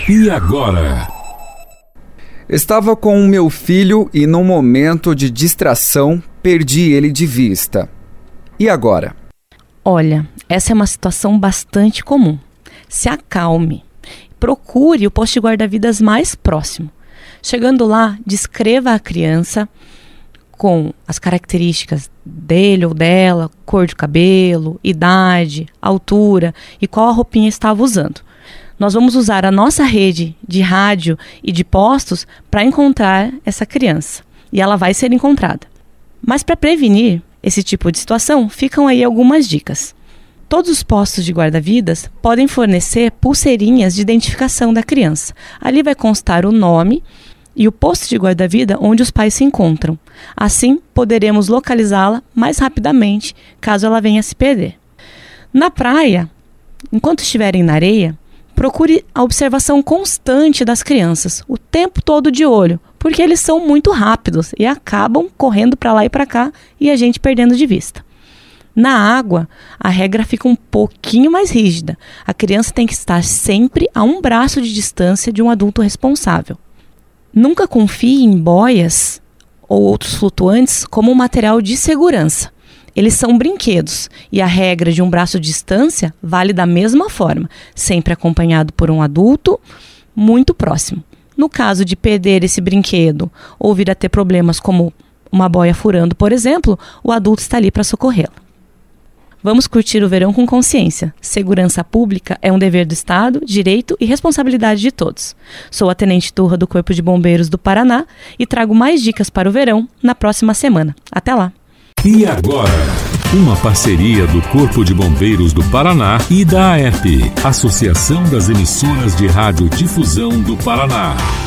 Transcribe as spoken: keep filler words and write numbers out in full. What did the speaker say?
E agora? Estava com o meu filho e num momento de distração perdi ele de vista. E agora? Olha, essa é uma situação bastante comum. Se acalme. Procure o posto de guarda-vidas mais próximo. Chegando lá, descreva a criança com as características dele ou dela, cor de cabelo, idade, altura e qual a roupinha estava usando. Nós vamos usar a nossa rede de rádio e de postos para encontrar essa criança. E ela vai ser encontrada. Mas para prevenir esse tipo de situação, ficam aí algumas dicas. Todos os postos de guarda-vidas podem fornecer pulseirinhas de identificação da criança. Ali vai constar o nome e o posto de guarda-vida onde os pais se encontram. Assim, poderemos localizá-la mais rapidamente, caso ela venha a se perder. Na praia, enquanto estiverem na areia, procure a observação constante das crianças, o tempo todo de olho, porque eles são muito rápidos e acabam correndo para lá e para cá e a gente perdendo de vista. Na água, a regra fica um pouquinho mais rígida. A criança tem que estar sempre a um braço de distância de um adulto responsável. Nunca confie em boias ou outros flutuantes como um material de segurança. Eles são brinquedos e a regra de um braço de distância vale da mesma forma, sempre acompanhado por um adulto muito próximo. No caso de perder esse brinquedo ou vir a ter problemas como uma boia furando, por exemplo, o adulto está ali para socorrê-lo. Vamos curtir o verão com consciência. Segurança pública é um dever do Estado, direito e responsabilidade de todos. Sou a Tenente Turra do Corpo de Bombeiros do Paraná e trago mais dicas para o verão na próxima semana. Até lá! E agora? Uma parceria do Corpo de Bombeiros do Paraná e da A E P, Associação das Emissoras de Rádio Difusão do Paraná.